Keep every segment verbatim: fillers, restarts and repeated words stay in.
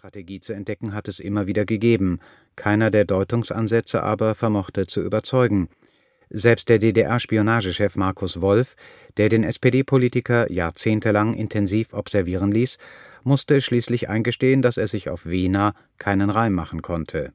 Strategie zu entdecken hat es immer wieder gegeben, keiner der Deutungsansätze aber vermochte zu überzeugen. Selbst der D D R-Spionagechef Markus Wolf, der den S P D-Politiker jahrzehntelang intensiv observieren ließ, musste schließlich eingestehen, dass er sich auf Wehner keinen Reim machen konnte.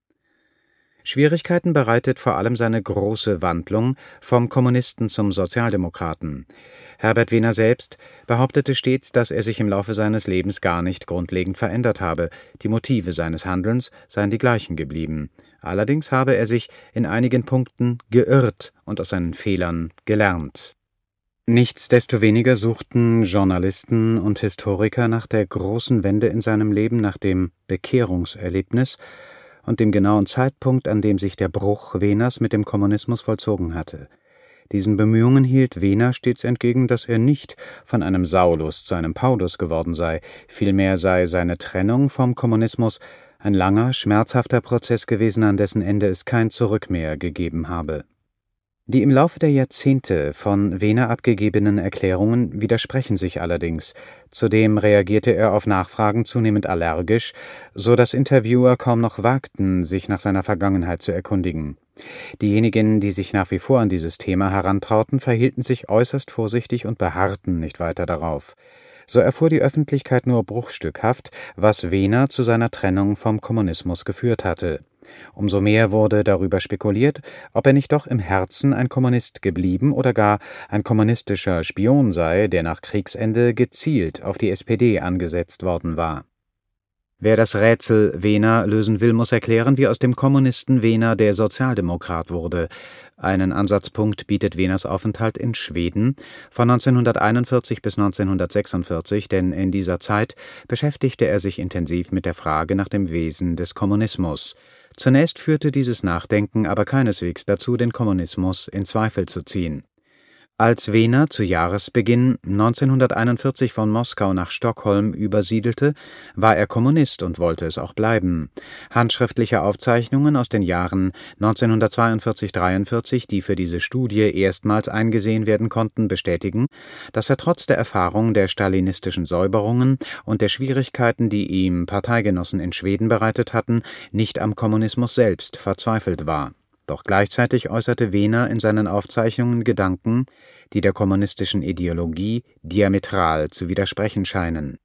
Schwierigkeiten bereitet vor allem seine große Wandlung vom Kommunisten zum Sozialdemokraten. Herbert Wehner selbst behauptete stets, dass er sich im Laufe seines Lebens gar nicht grundlegend verändert habe, die Motive seines Handelns seien die gleichen geblieben. Allerdings habe er sich in einigen Punkten geirrt und aus seinen Fehlern gelernt. Nichtsdestoweniger suchten Journalisten und Historiker nach der großen Wende in seinem Leben, nach dem Bekehrungserlebnis und dem genauen Zeitpunkt, an dem sich der Bruch Wehners mit dem Kommunismus vollzogen hatte. Diesen Bemühungen hielt Wehner stets entgegen, dass er nicht von einem Saulus zu einem Paulus geworden sei, vielmehr sei seine Trennung vom Kommunismus ein langer, schmerzhafter Prozess gewesen, an dessen Ende es kein Zurück mehr gegeben habe. Die im Laufe der Jahrzehnte von Wehner abgegebenen Erklärungen widersprechen sich allerdings. Zudem reagierte er auf Nachfragen zunehmend allergisch, so dass Interviewer kaum noch wagten, sich nach seiner Vergangenheit zu erkundigen. Diejenigen, die sich nach wie vor an dieses Thema herantrauten, verhielten sich äußerst vorsichtig und beharrten nicht weiter darauf. So erfuhr die Öffentlichkeit nur bruchstückhaft, was Wehner zu seiner Trennung vom Kommunismus geführt hatte. Umso mehr wurde darüber spekuliert, ob er nicht doch im Herzen ein Kommunist geblieben oder gar ein kommunistischer Spion sei, der nach Kriegsende gezielt auf die S P D angesetzt worden war. Wer das Rätsel Wehner lösen will, muss erklären, wie aus dem Kommunisten Wehner der Sozialdemokrat wurde. Einen Ansatzpunkt bietet Wehners Aufenthalt in Schweden von neunzehnhunderteinundvierzig bis neunzehnhundertsechsundvierzig, denn in dieser Zeit beschäftigte er sich intensiv mit der Frage nach dem Wesen des Kommunismus. Zunächst führte dieses Nachdenken aber keineswegs dazu, den Kommunismus in Zweifel zu ziehen. Als Wehner zu Jahresbeginn neunzehnhunderteinundvierzig von Moskau nach Stockholm übersiedelte, war er Kommunist und wollte es auch bleiben. Handschriftliche Aufzeichnungen aus den Jahren neunzehnhundertzweiundvierzig dreiundvierzig, die für diese Studie erstmals eingesehen werden konnten, bestätigen, dass er trotz der Erfahrung der stalinistischen Säuberungen und der Schwierigkeiten, die ihm Parteigenossen in Schweden bereitet hatten, nicht am Kommunismus selbst verzweifelt war. Doch gleichzeitig äußerte Wehner in seinen Aufzeichnungen Gedanken, die der kommunistischen Ideologie diametral zu widersprechen scheinen.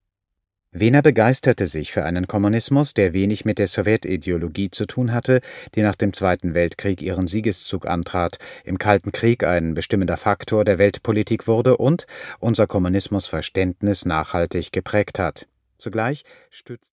Wehner begeisterte sich für einen Kommunismus, der wenig mit der Sowjetideologie zu tun hatte, die nach dem Zweiten Weltkrieg ihren Siegeszug antrat, im Kalten Krieg ein bestimmender Faktor der Weltpolitik wurde und unser Kommunismusverständnis nachhaltig geprägt hat. Zugleich stützt